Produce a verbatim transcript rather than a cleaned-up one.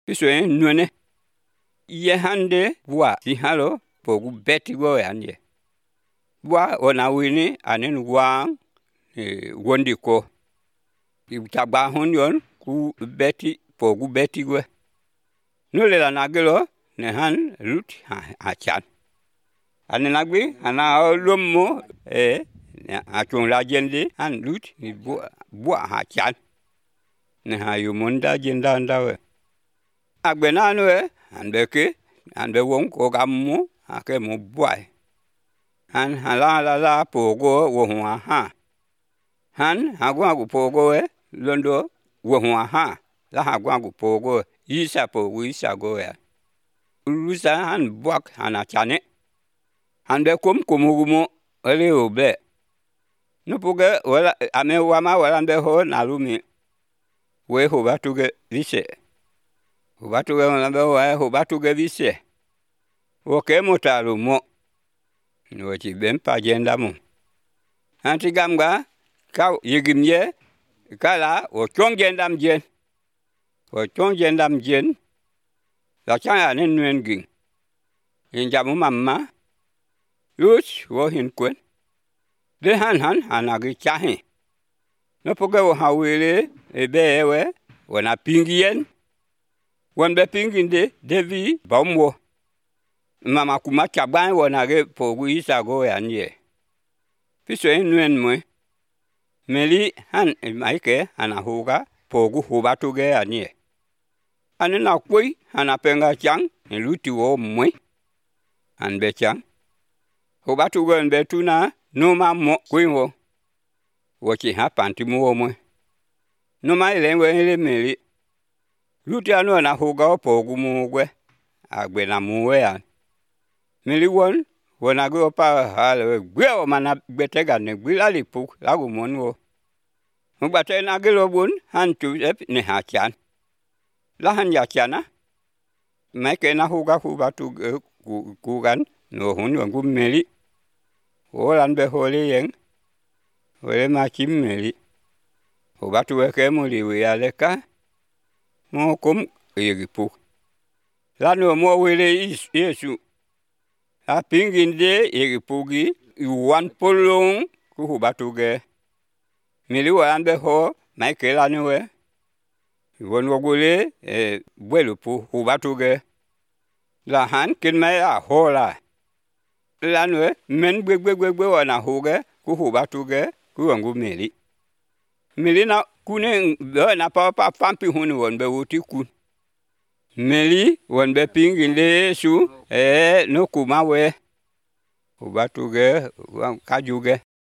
Piswe nwene. Ye hande bua si halo pogu beti go yanje. Bua ona wini anen wang e, wondi ko. Tagba honyon ku beti pogu beti go. Nule la nagelo ne han lut ha, ha chan. Ane nagbi ana lomo e achon la jende han lut ni bua bua ha chan. Ne ha yumonda jenda ndawe. Agbe nanwe anbeke anbe wong ko gamu ake mo boy han hala la la pogo wo hwa ha han hagwa gu pogo e londo wo hwa ha la hagwa gu pogo isa pogo isa go ya lusa han bwak hana chane han be kom komugumo ele obe no poge wala ame wama wala be ho nalumi we ho batuge vise Hubatu ge mlambe wa hubatu ge vise. Woke mutalu mo. Nwochi bempa jenda mo. Hanti gamga ka yigimye kala wo chong jenda mjen. Wo chong jenda mjen. La chaya ne nwenging. Injamu mamma. Yuch wo hinkwen. De han han hanagi chahi. No poge wo hawile ebe ewe wana pingien. Wan be pinginde devi bamwo. Mama kuma chaban wanage pogu isa go yanye. Piswe nuen mwe. Meli han maike anahuga pogu hubatu ge yanye. Ane na kwe anapenga chang luti wo mwe. Anbe chang. Hubatu ge nbe tuna numa mo kwe wo. Wochi hapa antimu wo mwe. Numa ilengwe ile meli. Luti anu na huga pogu mugwe agbe na muwe ya mili won wona go pa hale gwe o mana betega ne gwila lipu lagu monwo mgbate na gelo bun hantu ep ne hachan la han ya chana meke na huga huga tu kugan no hun ngu meli wolan be hole yen wele ma chimmeli hubatu weke muli wi aleka mo kom yegipu lano mo wele Yesu a pinginde yegipugi wan polong ku hubatuge mili wambe ho maikela niwe won wogule e bwelupu hubatuge la han kinmaya hola lano men gbegbegbe wana huge ku hubatuge ku wangu mili mili na kune na papa pampi hunu wonbe wuti kun meli wonbe pinginde Yesu e no kumawe ubatuge kajuge